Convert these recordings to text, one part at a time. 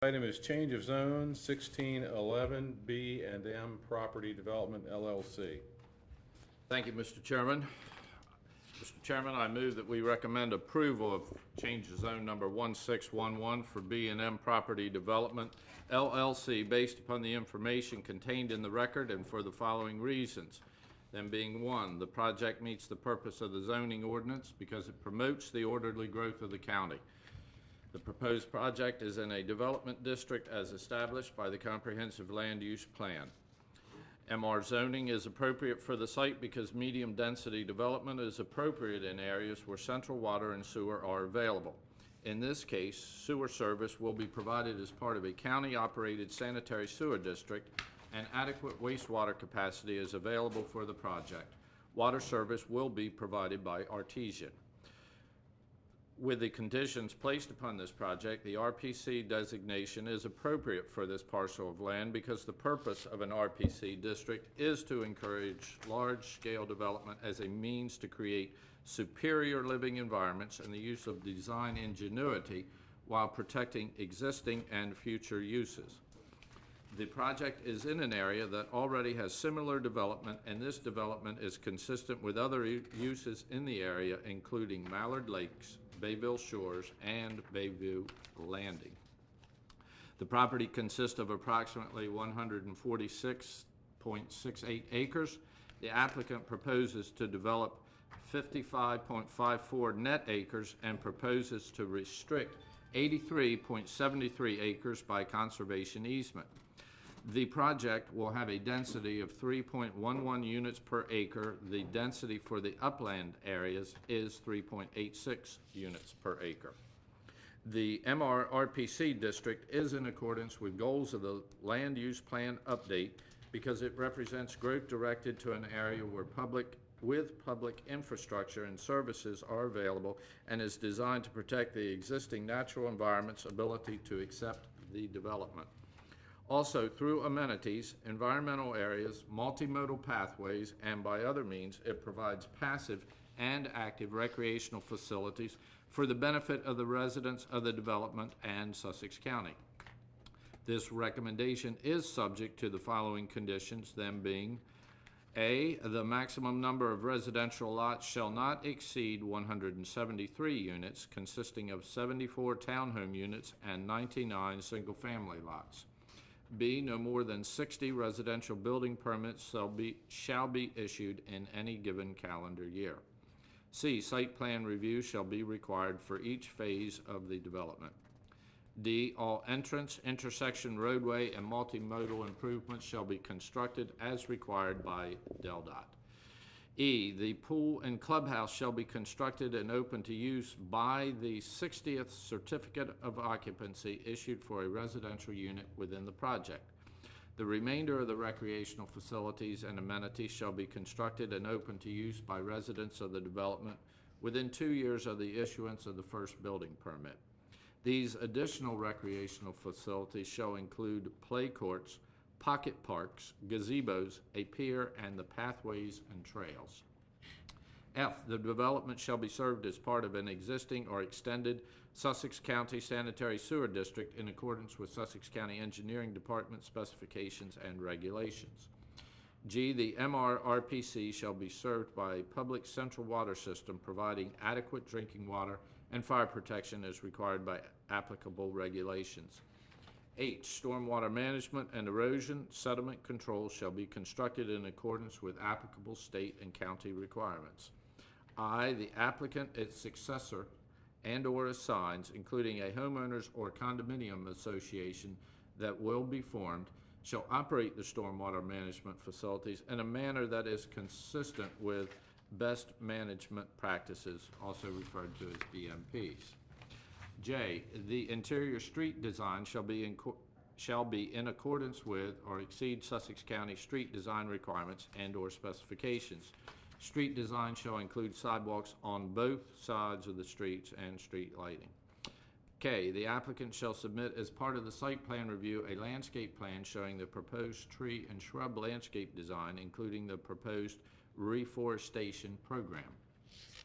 Item is change of zone 1611 B and M Property Development LLC. Thank you, Mr. Chairman. Mr. Chairman, I move that we recommend approval of change of zone number 1611 for B&M Property Development LLC based upon the information contained in the record and for the following reasons. Them being, 1, the project meets the purpose of the zoning ordinance because it promotes the orderly growth of the county. The proposed project is in a development district as established by the Comprehensive Land Use Plan. MR zoning is appropriate for the site because medium density development is appropriate in areas where central water and sewer are available. In this case, sewer service will be provided as part of a county-operated sanitary sewer district, and adequate wastewater capacity is available for the project. Water service will be provided by Artesian. With the conditions placed upon this project, the RPC designation is appropriate for this parcel of land because the purpose of an RPC district is to encourage large-scale development as a means to create superior living environments and the use of design ingenuity while protecting existing and future uses. The project is in an area that already has similar development, and this development is consistent with other uses in the area, including Mallard Lakes, Bayville Shores, and Bayview Landing. The property consists of approximately 146.68 acres. The applicant proposes to develop 55.54 net acres and proposes to restrict 83.73 acres by conservation easement. The project will have a density of 3.11 units per acre. The density for the upland areas is 3.86 units per acre. The MRRPC district is in accordance with goals of the Land Use Plan update because it represents growth directed to an area where public infrastructure and services are available and is designed to protect the existing natural environment's ability to accept the development. Also, through amenities, environmental areas, multimodal pathways, and by other means, it provides passive and active recreational facilities for the benefit of the residents of the development and Sussex County. This recommendation is subject to the following conditions, them being: A, the maximum number of residential lots shall not exceed 173 units, consisting of 74 townhome units and 99 single-family lots. B, no more than 60 residential building permits shall be issued in any given calendar year. C, site plan review shall be required for each phase of the development. D, all entrance, intersection, roadway, and multimodal improvements shall be constructed as required by DelDOT. E, the pool and clubhouse shall be constructed and open to use by the 60th certificate of occupancy issued for a residential unit within the project. The remainder of the recreational facilities and amenities shall be constructed and open to use by residents of the development within 2 years of the issuance of the first building permit. These additional recreational facilities shall include play courts, pocket parks, gazebos, a pier, and the pathways and trails. F, the development shall be served as part of an existing or extended Sussex County sanitary sewer district in accordance with Sussex County Engineering Department specifications and regulations. G, the MRRPC shall be served by a public central water system providing adequate drinking water and fire protection as required by applicable regulations. H, stormwater management and erosion settlement control shall be constructed in accordance with applicable state and county requirements. I, the applicant, its successor, and or assigns, including a homeowners or condominium association that will be formed, shall operate the stormwater management facilities in a manner that is consistent with best management practices, also referred to as BMPs. J, the interior street design shall be in accordance with or exceed Sussex County street design requirements and or specifications. Street design shall include sidewalks on both sides of the streets and street lighting. K, the applicant shall submit as part of the site plan review a landscape plan showing the proposed tree and shrub landscape design, including the proposed reforestation program.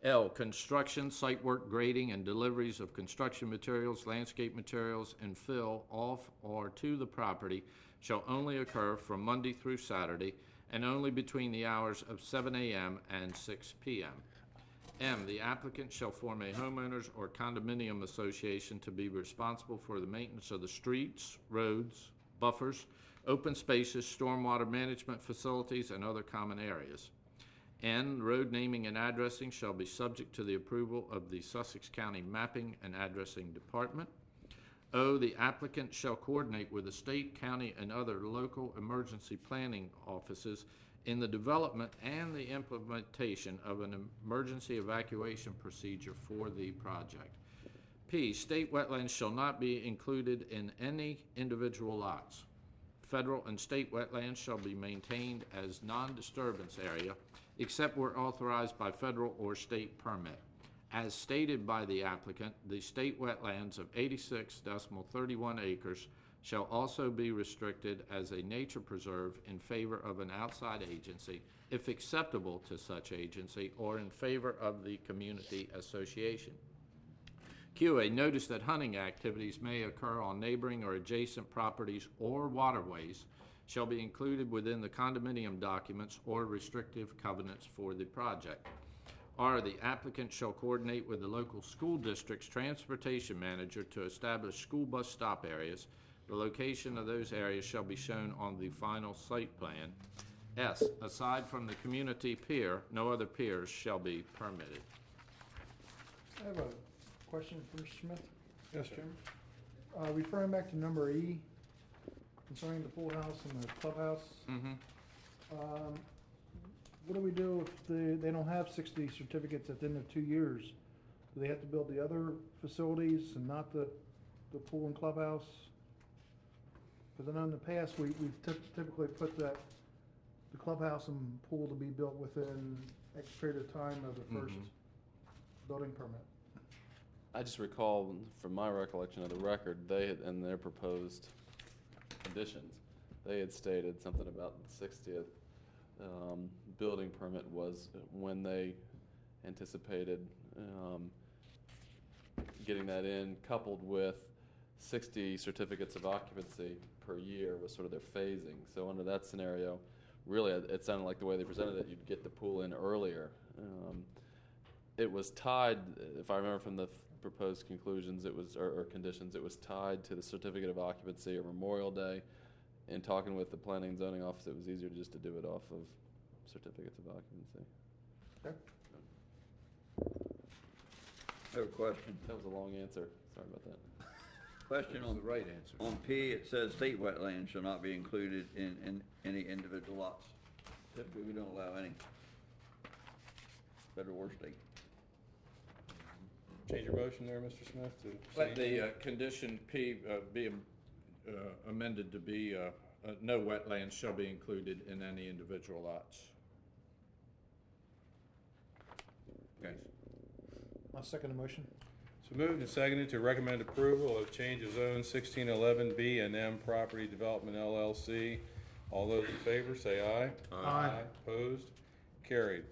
L, construction, site work, grading, and deliveries of construction materials, landscape materials, and fill off or to the property shall only occur from Monday through Saturday and only between the hours of 7 a.m. and 6 p.m. M, the applicant shall form a homeowners or condominium association to be responsible for the maintenance of the streets, roads, buffers, open spaces, stormwater management facilities, and other common areas. N, road naming and addressing shall be subject to the approval of the Sussex County Mapping and Addressing Department. O, the applicant shall coordinate with the state, county, and other local emergency planning offices in the development and the implementation of an emergency evacuation procedure for the project. P, state wetlands shall not be included in any individual lots. Federal and state wetlands shall be maintained as non-disturbance area except where authorized by federal or state permit. As stated by the applicant, the state wetlands of 86.31 acres shall also be restricted as a nature preserve in favor of an outside agency, if acceptable to such agency, or in favor of the community association. Q, a notice that hunting activities may occur on neighboring or adjacent properties or waterways shall be included within the condominium documents or restrictive covenants for the project. R, the applicant shall coordinate with the local school district's transportation manager to establish school bus stop areas. The location of those areas shall be shown on the final site plan. S, aside from the community pier, no other piers shall be permitted. I have a question for Mr. Smith. Yes, sir. Jim. Referring back to number E, concerning the pool house and the clubhouse. What do we do if they don't have 60 certificates at the end of 2 years? Do they have to build the other facilities and not the pool and clubhouse? Because I know in the past, we've typically put the clubhouse and pool to be built within X period of time of the first building permit. I just recall, from my recollection of the record, they had, in their proposed conditions, they had stated something about the 60th building permit was when they anticipated getting that in, coupled with 60 certificates of occupancy per year was sort of their phasing. So under that scenario, really, it sounded like the way they presented it, you'd get the pool in earlier. It was tied, if I remember from the proposed conclusions, it was or conditions, it was tied to the certificate of occupancy or Memorial Day. In talking with the planning and zoning office, it was easier just to do it off of certificates of occupancy. Okay. I have a question. That was a long answer. Sorry about that. Question on, the right answer. on P, it says state wetlands shall not be included in any individual lots. Typically, we don't allow any, federal or state. Change your motion there, Mr. Smith, to Let say- the condition P be amended to be no wetlands shall be included in any individual lots. Okay. I'll second the motion. So moved and seconded to recommend approval of change of zone 1611B and M Property Development LLC. All those in favor say aye. Aye. Opposed? Carried.